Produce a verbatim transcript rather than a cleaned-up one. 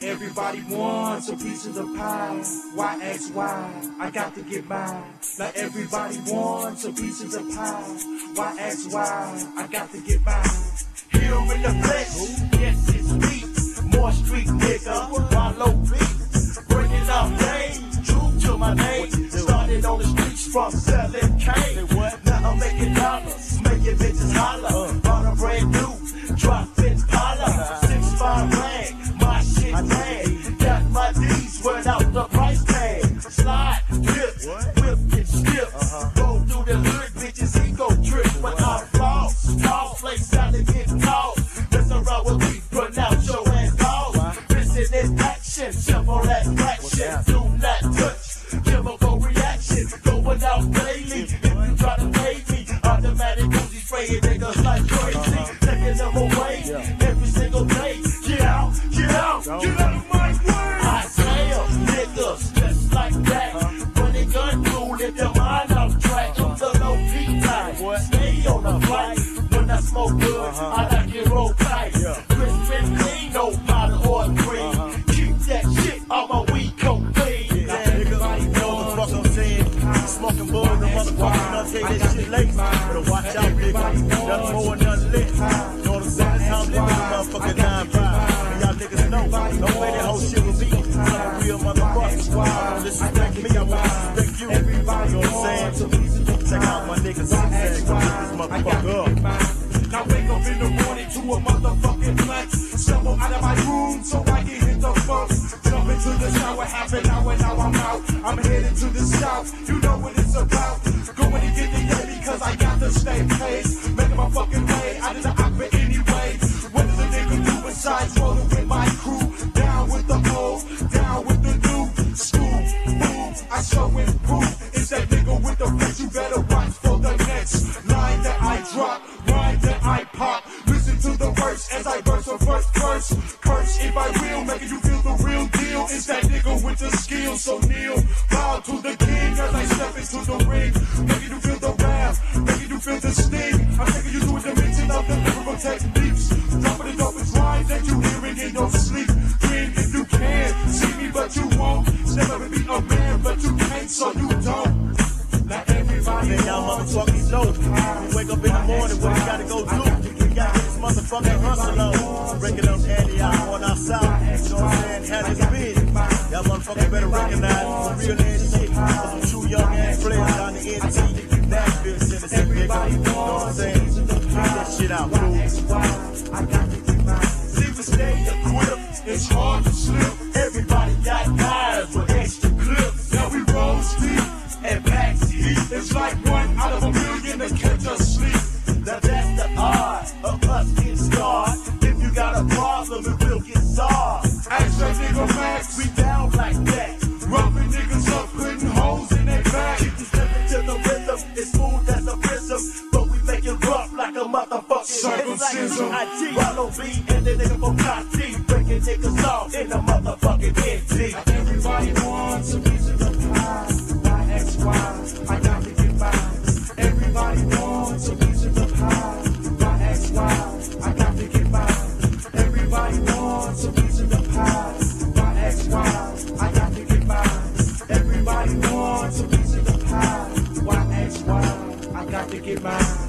everybody wants a piece of the pie. Why ask why? I got to get mine. Now everybody wants a piece of the pie. Why ask why? I got to get mine. Here in the flesh, yes it's me. More street nigga, follow beat. Bringing up game, true to my name. Started on the streets from selling cane. Now I'm making dollars, making bitches holler. Bought a brand new, drop in Pala. Six five rang, my shit rang. Got my D's, word out the price tag. Slide, dip, whip it stiff. Roll through the hood, bitches ego trip. When I floss, tall flakes out to get tall. Mess around with me, pronounce your ass dog. Missing in action, simple that fraction. Do not touch, chemical reaction. Going out daily, if you try to pay me. Automatic Uzi spraying niggas like crazy. Taking them away every single day. Get out, get out, get out of my way. I slam niggas just like that. When it gun through, let your mind off track. I'm the low key type. Stay on the flight. When I smoke good, I like it roll tight. Crisp and clean, no powder or green. Keep that shit on my weed cocaine. Nigga, know the fuck I'm saying? Smoking bull, the motherfucker done take that shit late. Better watch out, nigga. Nothing more, nothing less. Know what I'm saying? That's how I'm living the motherfucking nine five. And y'all niggas know, don't play that whole shit with me. I'm a real motherfucker. I don't disrespect me, I won't disrespect you. You know what I'm saying? Check out my niggas. This motherfucker up. Now wake up in the morning to a motherfucking flex. Stumble out of my room so I can hit the funk. Jump into the shower, half an hour, now I'm out. I'm headed to the south, you know what it's about. Going to get the yay because I got to stay paid. Making my fucking way out of the opera anyway. What does a nigga do besides rolling with my crew? Down with the old, down with the new school. Boom, I show improve. It's that nigga with the face, you better watch for the next line that I drop. Rhyme that I pop, listen to the verse as I verse a first verse. Curse if I will, making you feel the real deal. It's that nigga with the skill, so kneel. Bow to the king as I step into the ring. Making you feel the wrath, making you feel the sting. I'm taking you to a dimension of the lyrical techniques. Dropping the dopest rhymes that you hearing in your sleep. Dream if you can, see me but you won't. Step up and be a man but you can't, so you don't. Now everybody Man, y'all motherfuckers know. You wake up in the morning, what you gotta go do? You gotta get this motherfucking hustle on. Breaking up Andy out on our side. You know what I'm saying? How this been? Y'all motherfuckers better recognize the real ass shit. Some true young ass players down the N T, Nashville, Tennessee, nigga. You know what I'm saying? Get that shit out, fool. See, we stay equipped. It's hard to slip. Everybody got knives with extra clips. Now we roll steep and pack heat. It's like one out of a million that catch us sleep. Now that's the odds of us getting scarred. If you got a problem, it will get solved. Ask that nigga Max, We down like that. rubbing niggas up, putting holes in their back. Keep you stepping to the rhythm. It's smooth as a prism, but we make it rough like a motherfucking Circumcision. Follow B and the nigga from Cotty, breaking niggas off in the motherfucking N T. Everybody wants a piece of the pie. Why X Y? I got to get mine. Everybody wants a piece of the pie. Why X Y? I got to get mine. Everybody wants a piece of the pie. Why X Y? I got to get mine. Everybody wants a piece of the pie. Why X Y? I got to get mine.